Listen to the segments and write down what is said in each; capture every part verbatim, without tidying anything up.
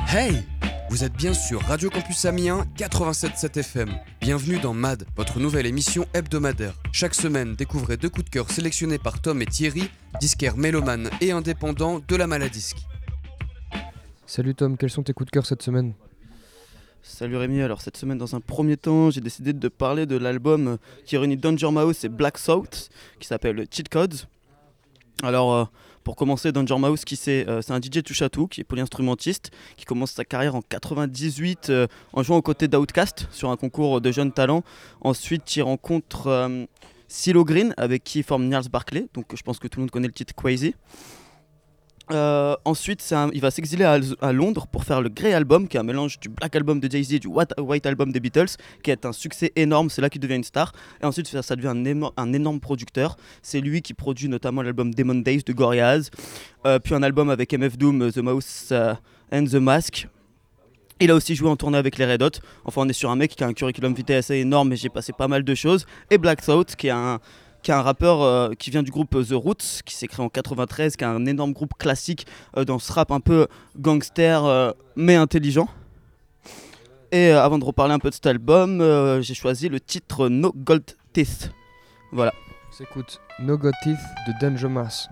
Hey! Vous êtes bien sur Radio Campus Amiens quatre-vingt-sept virgule sept F M. Bienvenue dans M A D, votre nouvelle émission hebdomadaire. Chaque semaine, découvrez deux coups de cœur sélectionnés par Tom et Thierry, disquaires mélomanes et indépendants de la Maladisque. Salut Tom, quels sont tes coups de cœur cette semaine ? Salut Rémi, alors cette semaine dans un premier temps j'ai décidé de parler de l'album qui réunit Danger Mouse et Black Thought qui s'appelle Cheat Codes. Alors euh, pour commencer, Danger Mouse qui c'est, euh, c'est un D J touche à tout qui est polyinstrumentiste qui commence sa carrière en quatre-vingt-dix-huit euh, en jouant aux côtés d'Outkast sur un concours de jeunes talents. Ensuite il rencontre euh, CeeLo Green avec qui il forme Gnarls Barkley, donc je pense que tout le monde connaît le titre Crazy. Euh, ensuite, c'est un, il va s'exiler à, à Londres pour faire le Grey Album, qui est un mélange du Black Album de Jay-Z et du White, White Album des Beatles, qui est un succès énorme. C'est là qu'il devient une star. Et ensuite, ça, ça devient un, émo- un énorme producteur. C'est lui qui produit notamment l'album Demon Days de Gorillaz, euh, puis un album avec M F Doom, The Mouse uh, and the Mask. Il a aussi joué en tournée avec les Red Hot. Enfin, on est sur un mec qui a un curriculum vitae assez énorme, et j'ai passé pas mal de choses. Et Black Thought, qui est un qui est un rappeur euh, qui vient du groupe The Roots, qui s'est créé en quatre-vingt-treize, qui est un énorme groupe classique euh, dans ce rap un peu gangster euh, mais intelligent. Et euh, avant de reparler un peu de cet album, euh, j'ai choisi le titre No Gold Teeth. Voilà. On s'écoute No God Teeth de Danger Mouse.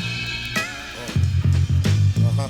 Uh-huh.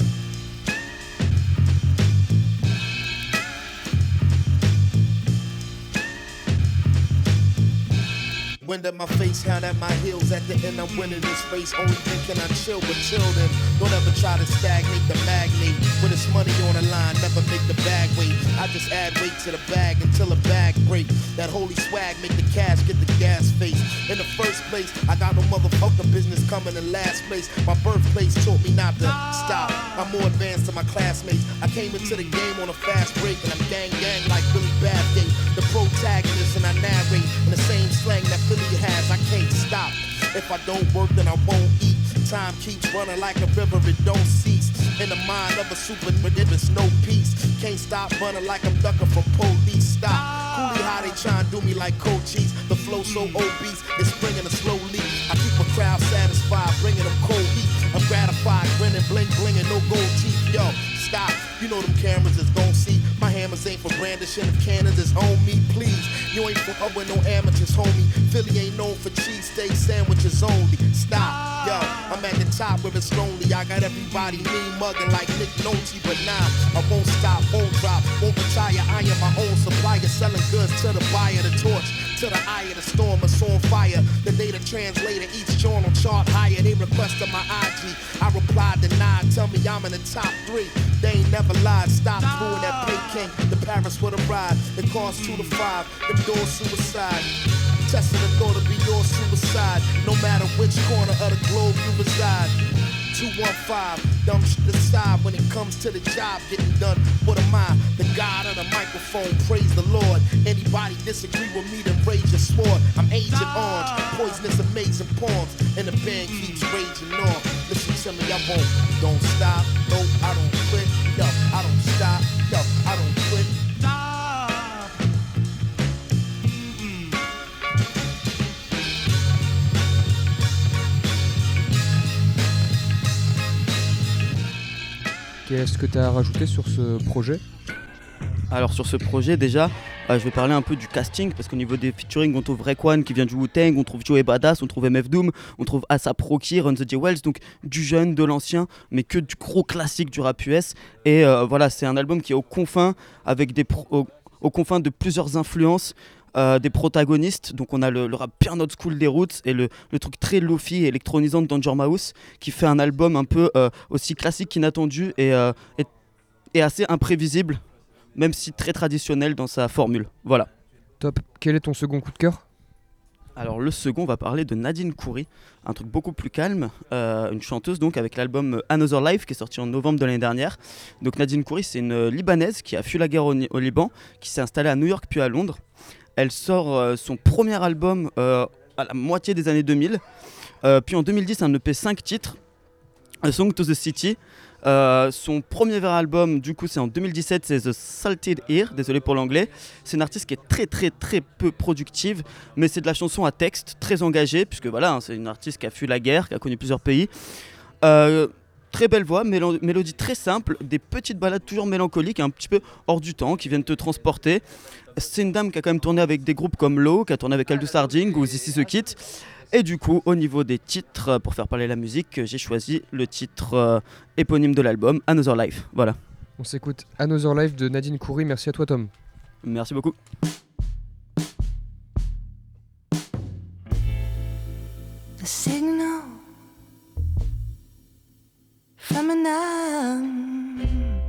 Wind at my face, hand at my heels. At the end, I'm winning this race. Only thinking I chill, but chill then. Don't ever try to stagnate the magnate. When it's money on the line, never make the bag wait. I just add weight to the bag until the bag break. That holy swag make the cash get the gas face. In the first place, I got no motherfucking business coming in last place. My birthplace taught me not to stop. I'm more advanced than my classmates. I came into the game on a fast break, and I'm gang gang like Billy Bathgate, the protagonist, and I narrate in the same slang that Philly has. I can't stop. If I don't work, then I won't eat. Time keeps running like a river, it don't cease. In the mind of a super nigga, there's no peace. Can't stop running like I'm ducking from police. Stop. Coolie how they try and do me like Cochise. The flow so obese, it's bringing a slow leak. I keep a crowd satisfied, bringing them cold heat. I'm gratified, grinning, bling, blinging, no gold teeth. Yo, stop. You know them cameras is gon' see. My hammers ain't for brandishing. If cannons is on me, please. You ain't for up with no amateurs, homie. Philly ain't known for cheesesteak sandwiches only. Stop, yo. I'm at the top where it's lonely. I got everybody mean mugging like Nick Nolte, but nah, I won't stop, won't drop, won't retire. I am my own supplier, selling goods to the buyer, the torch to the eye of the storm. It's on fire. The data translator, each journal chart higher. They requested my I G. I replied, denied. Tell me I'm in the top three. They ain't never lied. Stop doing that pay king. The Paris with a ride. It costs two to five. Them doors suicide. Testing the thought of be your suicide. No matter which corner of the globe you reside. two one five, dumb shit aside. When it comes to the job getting done, what am I? The God of the microphone, praise the Lord. Anybody disagree with me, then raise your sword. I'm Agent Orange, poisonous amazing poems. And the band keeps raging on. Listen to me, I won't, don't stop. No, I don't quit. Yo, I don't stop. Yo, I don't quit. Qu'est-ce que tu as rajouté sur ce projet ? Alors sur ce projet déjà, euh, je vais parler un peu du casting parce qu'au niveau des featuring, on trouve Raekwon qui vient du Wu-Tang, on trouve Joey Badass, on trouve M F Doom, on trouve A$ap Rocky, Run the Jewels, donc du jeune, de l'ancien, mais que du gros classique du rap U S. Et euh, voilà, c'est un album qui est aux confins, avec des pro- aux, aux confins de plusieurs influences. Euh, des protagonistes, donc on a le, le rap bien old school des Roots et le, le truc très lofi et électronisant de Danger Mouse qui fait un album un peu euh, aussi classique qu'inattendu et, euh, et, et assez imprévisible, même si très traditionnel dans sa formule. Voilà. Top. Quel est ton second coup de cœur ? Alors le second, on va parler de Nadine Khoury, un truc beaucoup plus calme, euh, une chanteuse donc avec l'album Another Life qui est sorti en novembre de l'année dernière. Donc Nadine Khoury, c'est une Libanaise qui a fui la guerre au, au Liban, qui s'est installée à New York puis à Londres. Elle sort euh, son premier album euh, à la moitié des années deux mille, euh, puis en deux mille dix un E P cinq titres, A Song to the City. Euh, son premier vrai album, du coup, c'est en deux mille dix-sept, c'est The Salted Ear, désolé pour l'anglais. C'est une artiste qui est très très très peu productive, mais c'est de la chanson à texte, très engagée, puisque voilà, hein, c'est une artiste qui a fui la guerre, qui a connu plusieurs pays. Euh, très belle voix, mélo- mélodie très simple, des petites ballades toujours mélancoliques, un petit peu hors du temps, qui viennent te transporter. C'est une dame qui a quand même tourné avec des groupes comme Low, qui a tourné avec Aldous Harding ou This Is The Kid. Et du coup, au niveau des titres, pour faire parler la musique, j'ai choisi le titre euh, éponyme de l'album, Another Life. Voilà. On s'écoute Another Life de Nadine Khoury. Merci à toi, Tom. Merci beaucoup. The signal from an arm,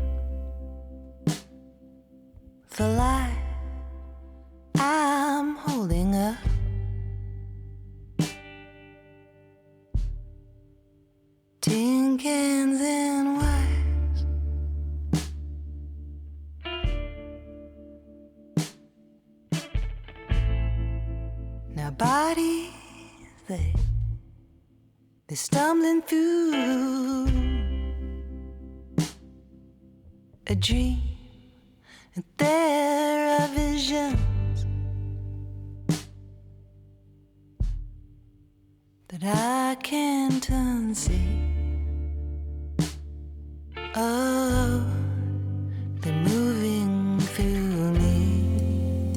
the light I'm holding up, tin cans and wires, now bodies they they're stumbling through a dream, and there are visions that I can't unsee. Oh, they're moving through me.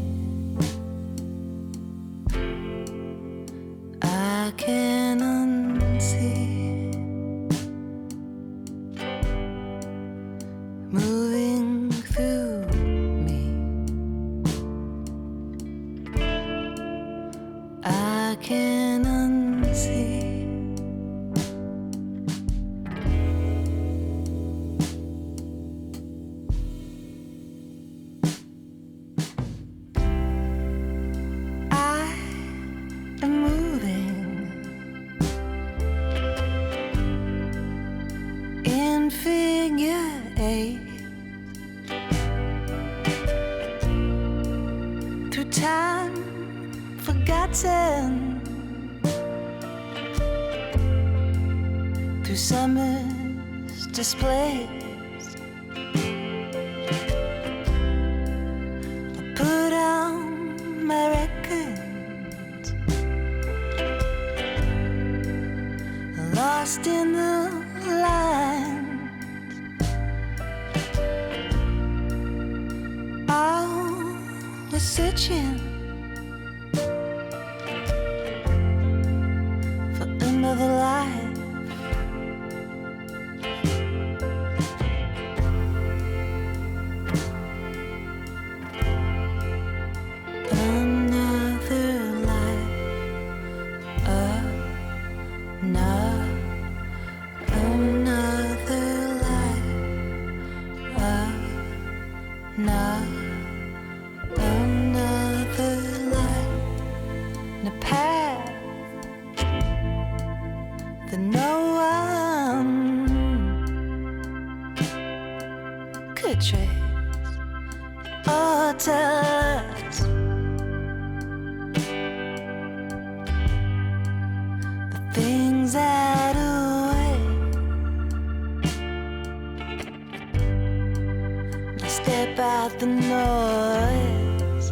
I can't unsee. Moving through me. I can't unsee. Through summer's displays, I put on my records, lost in the lines. I was searching for another life. Out the noise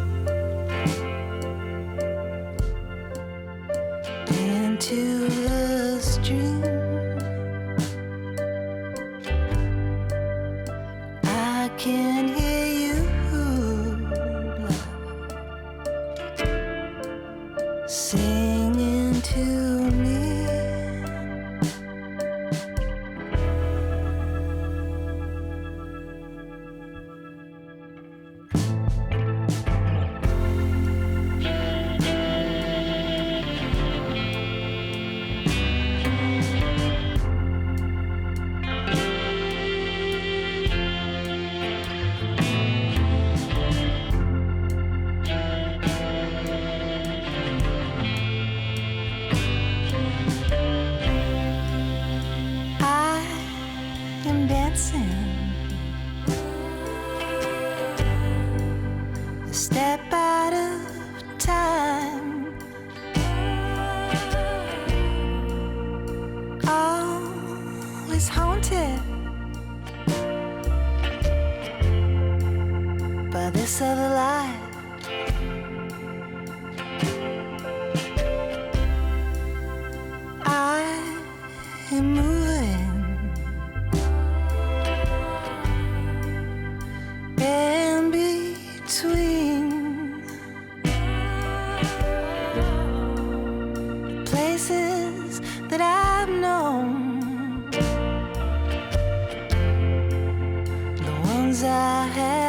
into the stream. I can hear you, love, singing to me. Step out of time, always haunted by this other life. I am moving things I had